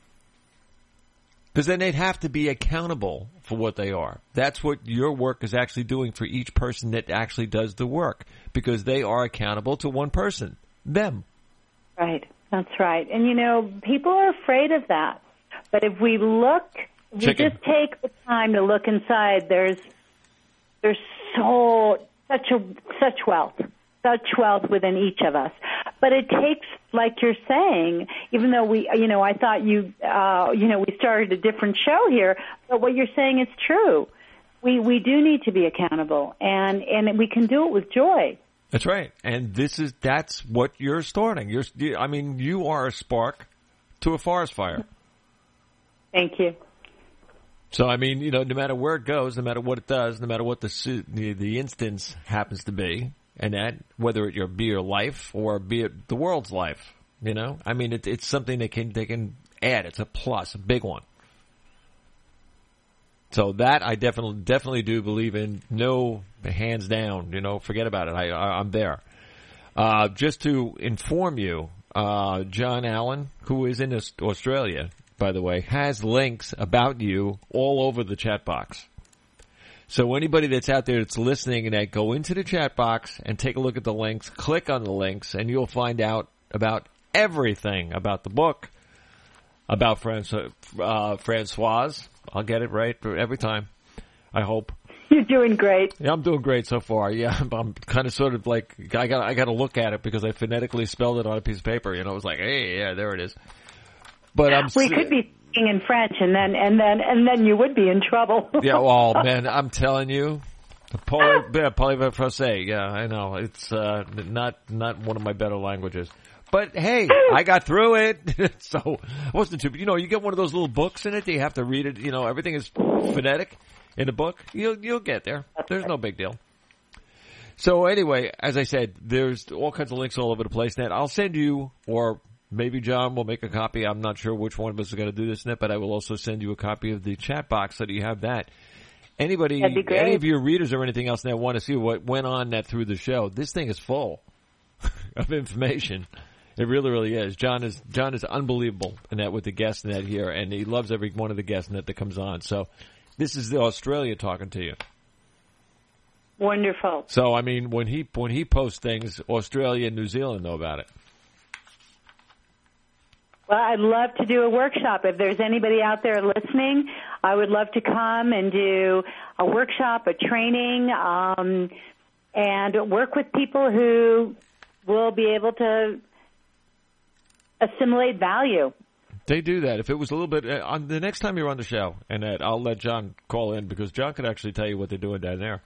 Because then they'd have to be accountable for what they are. That's what your work is actually doing for each person that actually does the work. Because they are accountable to one person, them. Right, that's right. And, you know, people are afraid of that. But if we look, if we Chicken. just take the time to look inside, there's there's so... Such a such wealth, such wealth within each of us. But it takes, like you're saying, even though we, you know, I thought you, uh, you know, we started a different show here, but what you're saying is true. We we do need to be accountable, and and we can do it with joy. That's right, and this is that's what you're starting. You're, I mean, you are a spark to a forest fire. Thank you. So, I mean, you know, no matter where it goes, no matter what it does, no matter what the the, the instance happens to be, and that, whether it be your life or be it the world's life, you know, I mean, it, it's something they can they can add. It's a plus, a big one. So that I definitely definitely do believe in. No, hands down, you know, forget about it. I, I I'm there. Uh, just to inform you, uh, John Allen, who is in Australia, by the way, has links about you all over the chat box. So anybody that's out there that's listening and that, go into the chat box and take a look at the links, click on the links, and you'll find out about everything about the book, about Francois, uh, Francoise. I'll get it right every time, I hope. You're doing great. Yeah, I'm doing great so far. Yeah, I'm, I'm kind of sort of like, I got I got to look at it because I phonetically spelled it on a piece of paper. You know, it was like, hey, yeah, there it is. But I'm we could be speaking in French, and then and then and then you would be in trouble. Yeah, well, man, I'm telling you, parlez français. Yeah, I know it's uh, not not one of my better languages, but hey, I got through it, so it wasn't too. You know, you get one of those little books in it. You have to read it. You know, everything is phonetic in the book. You'll you'll get there. There's no big deal. So anyway, as I said, there's all kinds of links all over the place. Now, I'll send you or. Maybe John will make a copy. I'm not sure which one of us is going to do this, Nip, but I will also send you a copy of the chat box so that you have that. Anybody, any of your readers or anything else that want to see what went on that through the show, this thing is full of information. It really, really is. John is John is unbelievable in that with the guests and that here, and he loves every one of the guests and that that comes on. So this is the Australia talking to you. Wonderful. So, I mean, when he when he posts things, Australia and New Zealand know about it. Well, I'd love to do a workshop. If there's anybody out there listening, I would love to come and do a workshop, a training, um, and work with people who will be able to assimilate value. They do that. If it was a little bit, uh, on the next time you're on the show, and uh, I'll let John call in because John could actually tell you what they're doing down there.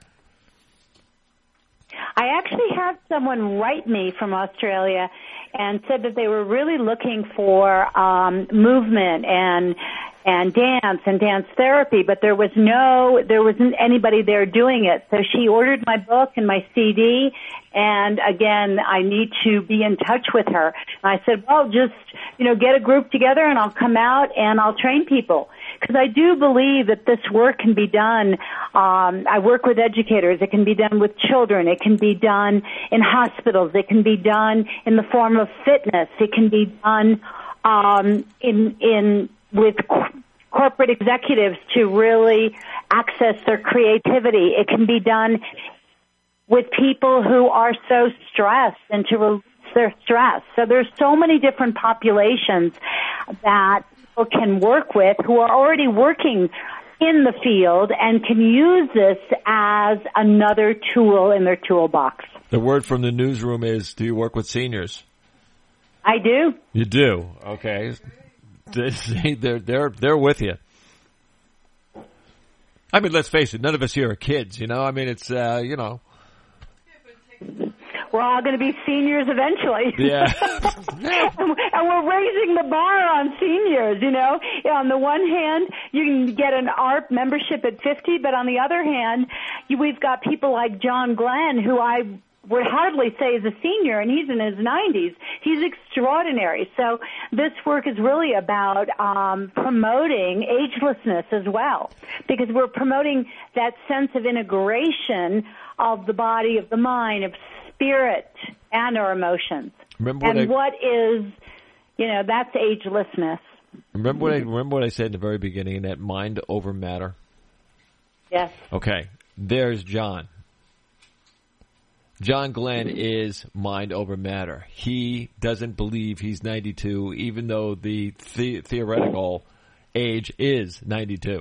I actually had someone write me from Australia and said that they were really looking for um, movement and and dance and dance therapy, but there was no, there wasn't anybody there doing it. So she ordered my book and my C D, and again, I need to be in touch with her. And I said, well, just, you know, get a group together and I'll come out and I'll train people. Because I do believe that this work can be done. Um, I work with educators. It can be done with children. It can be done in hospitals. It can be done in the form of fitness. It can be done um, in in with co- corporate executives to really access their creativity. It can be done with people who are so stressed and to release their stress. So there's so many different populations that people can work with who are already working in the field and can use this as another tool in their toolbox. The word from the newsroom is, do you work with seniors? I do. You do? Okay. They're, they're, they're with you. I mean, let's face it, none of us here are kids, you know? I mean, it's, uh, you know. We're all going to be seniors eventually. Yeah. And we're raising the bar on seniors, you know. On the one hand, you can get an A R P membership at fifty, but on the other hand, you, we've got people like John Glenn, who I would hardly say is a senior, and he's in his nineties. He's extraordinary. So this work is really about um, promoting agelessness as well, because we're promoting that sense of integration of the body, of the mind, of spirit, and our emotions. Remember what and I, what is, you know, that's agelessness. Remember what I remember what I said in the very beginning, that mind over matter? Yes. Okay. There's John. John Glenn is mind over matter. He doesn't believe he's ninety-two, even though the, the theoretical age is ninety-two.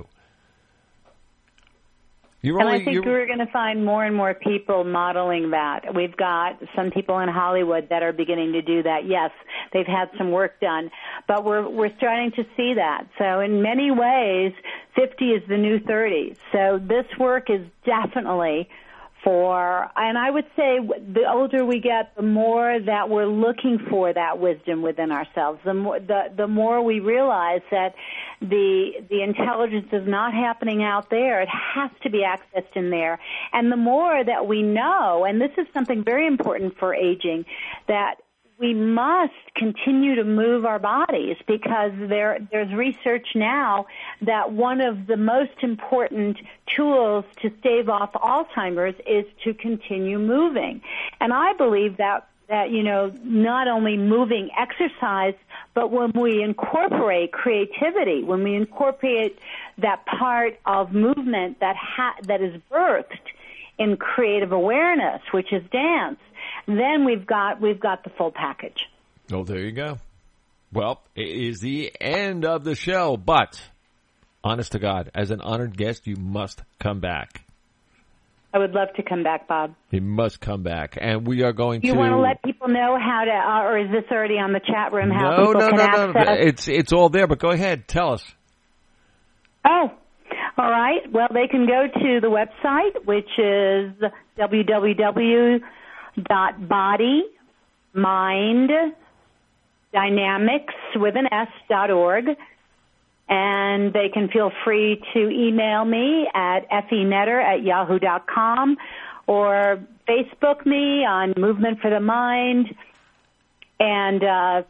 You're and only, I think you're... we're going to find more and more people modeling that. We've got some people in Hollywood that are beginning to do that. Yes, they've had some work done, but we're we're starting to see that. So in many ways, fifty is the new thirty. So this work is definitely for, and I would say the older we get, the more that we're looking for that wisdom within ourselves. The more the the more we realize that the the intelligence is not happening out there; it has to be accessed in there. And the more that we know, and this is something very important for aging, that we must continue to move our bodies, because there there's research now that one of the most important tools to stave off Alzheimer's is to continue moving. And I believe that, that you know, not only moving exercise, but when we incorporate creativity, when we incorporate that part of movement that ha- that is birthed in creative awareness, which is dance, then we've got we've got the full package. Oh, there you go. Well, it is the end of the show, but honest to God, as an honored guest, you must come back. I would love to come back, Bob. You must come back, and we are going you to. You want to let people know how to, uh, or is this already on the chat room? How no, people no, can no, access? no, no. It's it's all there, but go ahead, tell us. Oh. All right. Well, they can go to the website, which is w w w dot body mind dynamics with an S dot org, and they can feel free to email me at fenetter at yahoo dot com or Facebook me on Movement for the Mind, and uh,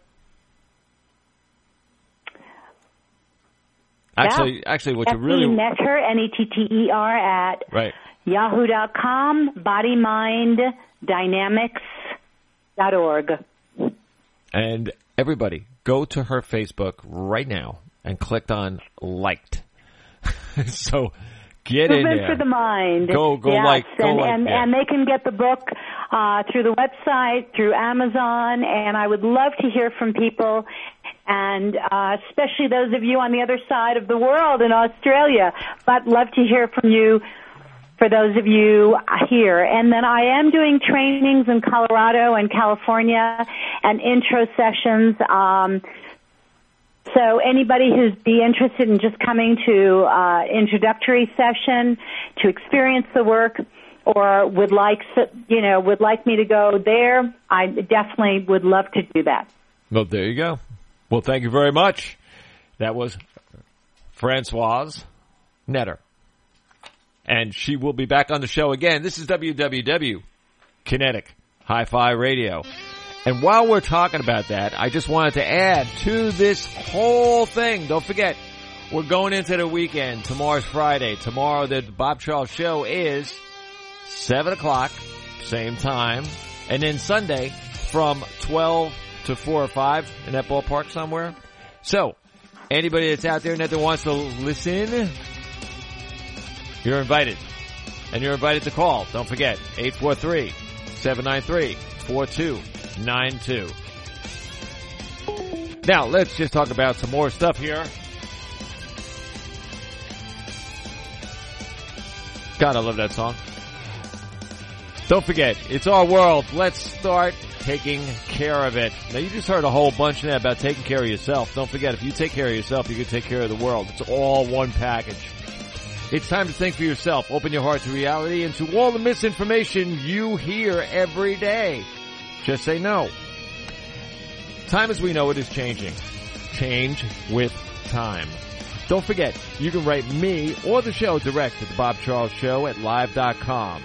Actually, yeah. actually, what you really Netter, N E T T E R at right. yahoo dot com, body mind dynamics dot org. And everybody, go to her Facebook right now and click on liked. So Get in Movement there. for the Mind. Go, go yes. like, go and, like and, that. and they can get the book uh, through the website, through Amazon, and I would love to hear from people, and uh, especially those of you on the other side of the world in Australia, but love to hear from you for those of you here. And then I am doing trainings in Colorado and California and intro sessions. Um, so anybody who's be interested in just coming to uh, introductory session to experience the work, or would like, you know, would like me to go there, I definitely would love to do that. Well, there you go. Well, thank you very much. That was Francoise Netter. And she will be back on the show again. This is W W W, Kinetic Hi-Fi Radio. And while we're talking about that, I just wanted to add to this whole thing, don't forget, we're going into the weekend. Tomorrow's Friday. Tomorrow, the Bob Charles Show is seven o'clock, same time. And then Sunday from twelve to four or five in that ballpark somewhere. So, anybody that's out there that wants to listen, you're invited. And you're invited to call. Don't forget, eight four three, seven nine three, four two nine two. Now, let's just talk about some more stuff here. God, I love that song. Don't forget, it's our world. Let's start taking care of it. Now, you just heard a whole bunch of that about taking care of yourself. Don't forget, if you take care of yourself, you can take care of the world. It's all one package. It's time to think for yourself. Open your heart to reality and to all the misinformation you hear every day. Just say no. Time as we know it is changing. Change with time. Don't forget, you can write me or the show direct at the Bob Charles Show at live dot com.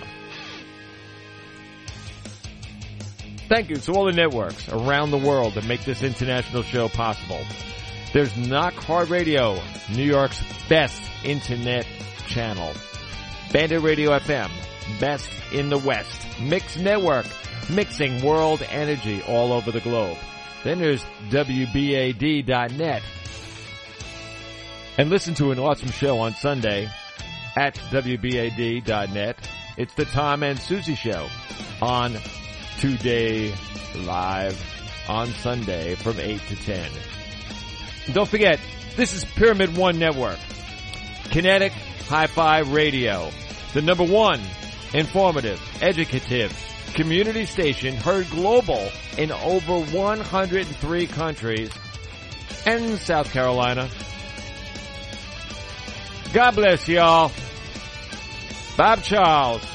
Thank you to all the networks around the world that make this international show possible. There's Knock Hard Radio, New York's best internet channel. Bandit Radio F M, best in the West. Mix Network, mixing world energy all over the globe. Then there's W B A D dot net. And listen to an awesome show on Sunday at W B A D dot net. It's the Tom and Susie Show on Today Live on Sunday from eight to ten. And don't forget, this is Pyramid One Network. Kinetic Hi-Fi Radio. The number one informative, educative, community station heard global in over one hundred three countries and South Carolina. God bless y'all. Bob Charles.